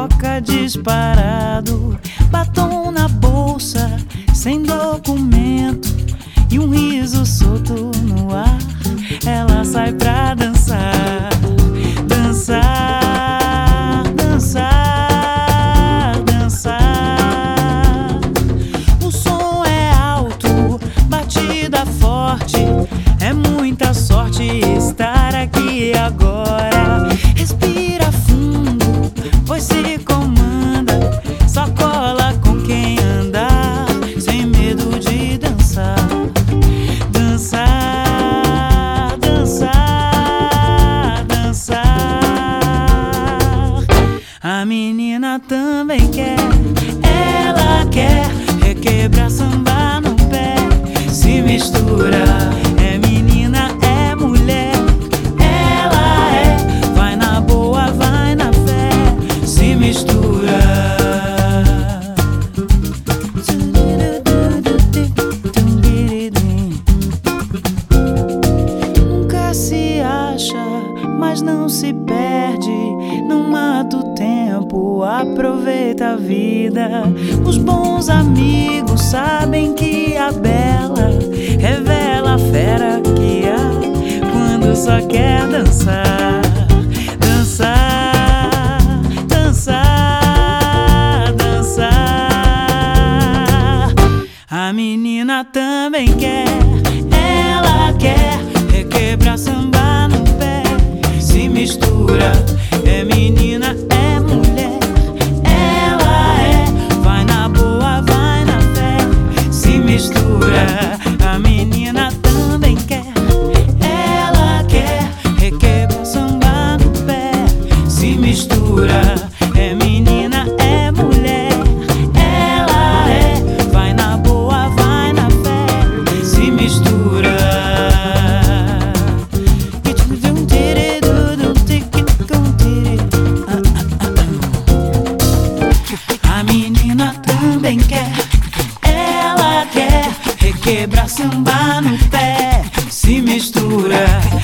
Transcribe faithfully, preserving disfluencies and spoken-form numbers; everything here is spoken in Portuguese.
toca disparado, batom na bolsa, sem documento e um riso solto no ar. Ela sai pra dançar, dançar, dançar, dançar. O som é alto, batida forte, é muita sorte estar aqui agora. Respira fundo, pois se comanda, só cola com quem anda, sem medo de dançar. Dançar, dançar, dançar. A menina também quer, ela quer requebrar samba no pé, se mistura. É menina, é mulher, ela é, vai na boa, vai na fé, se mistura. Nunca se acha, mas não se perde, não mata o tempo, aproveita a vida. Os bons amigos sabem que a bela revela a fera que há quando só quer dançar. Dançar, dançar, dançar. A menina também quer, ela quer requebrar samba no pé, se mistura. É menina, é mulher, ela é, vai na boa, vai na fé, se mistura. A menina também quer, ela quer requebrar samba no pé, se mistura. É menina, é mulher, ela é, vai na boa, vai na fé, se mistura. A menina também quer, ela quer requebrar samba no pé, se mistura.